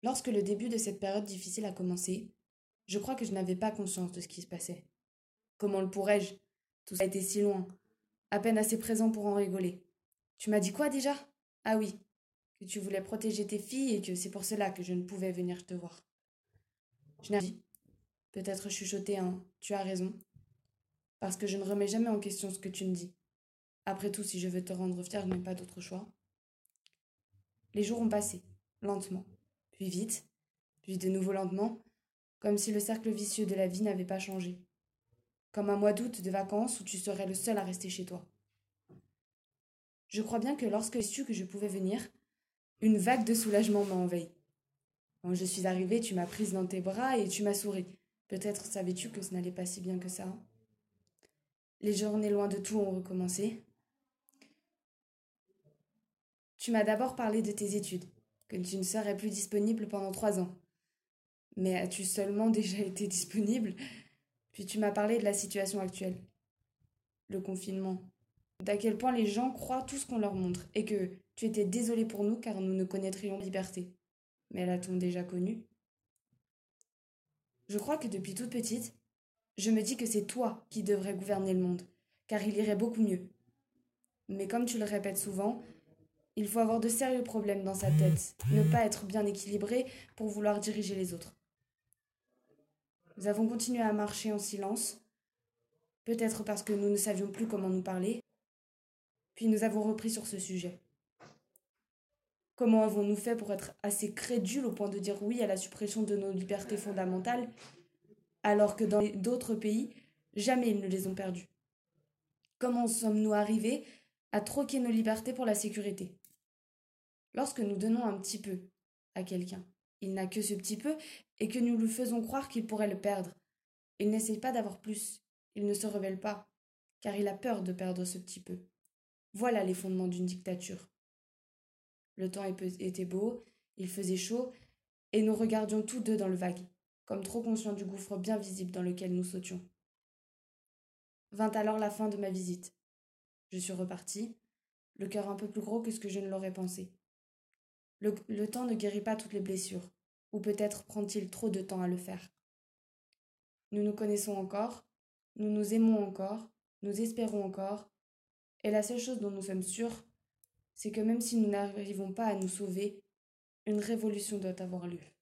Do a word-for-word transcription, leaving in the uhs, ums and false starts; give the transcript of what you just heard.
Lorsque le début de cette période difficile a commencé, je crois que je n'avais pas conscience de ce qui se passait. Comment le pourrais-je? Tout ça était si loin, à peine assez présent pour en rigoler. Tu m'as dit quoi déjà? Ah oui, que tu voulais protéger tes filles et que c'est pour cela que je ne pouvais venir te voir. Je n'ai rien dit. Peut-être chuchoté un tu as raison, parce que je ne remets jamais en question ce que tu me dis. Après tout, si je veux te rendre fier, je n'ai pas d'autre choix. Les jours ont passé, lentement, puis vite, puis de nouveau lentement, comme si le cercle vicieux de la vie n'avait pas changé. Comme un mois d'août de vacances où tu serais le seul à rester chez toi. Je crois bien que lorsque j'ai su que je pouvais venir, une vague de soulagement m'a envahi. Quand je suis arrivée, tu m'as prise dans tes bras et tu m'as souri. Peut-être savais-tu que ce n'allait pas si bien que ça. Hein. Les journées loin de tout ont recommencé. Tu m'as d'abord parlé de tes études, que tu ne serais plus disponible pendant trois ans. Mais as-tu seulement déjà été disponible? Puis tu m'as parlé de la situation actuelle. Le confinement. D'à quel point les gens croient tout ce qu'on leur montre et que tu étais désolé pour nous car nous ne connaîtrions pas la liberté. Mais l'a-t-on déjà connue? Je crois que depuis toute petite, je me dis que c'est toi qui devrais gouverner le monde, car il irait beaucoup mieux. Mais comme tu le répètes souvent, il faut avoir de sérieux problèmes dans sa tête, ne pas être bien équilibré pour vouloir diriger les autres. Nous avons continué à marcher en silence, peut-être parce que nous ne savions plus comment nous parler, puis nous avons repris sur ce sujet. Comment avons-nous fait pour être assez crédules au point de dire oui à la suppression de nos libertés fondamentales, alors que dans d'autres pays, jamais ils ne les ont perdues? Comment sommes-nous arrivés à troquer nos libertés pour la sécurité? Lorsque nous donnons un petit peu à quelqu'un, il n'a que ce petit peu, et que nous lui faisons croire qu'il pourrait le perdre. Il n'essaye pas d'avoir plus, il ne se rebelle pas, car il a peur de perdre ce petit peu. Voilà les fondements d'une dictature. Le temps était beau, il faisait chaud, et nous regardions tous deux dans le vague, comme trop conscients du gouffre bien visible dans lequel nous sautions. Vint alors la fin de ma visite. Je suis repartie, le cœur un peu plus gros que ce que je ne l'aurais pensé. Le, le temps ne guérit pas toutes les blessures, ou peut-être prend-il trop de temps à le faire. Nous nous connaissons encore, nous nous aimons encore, nous espérons encore, et la seule chose dont nous sommes sûrs, c'est que même si nous n'arrivons pas à nous sauver, une révolution doit avoir lieu.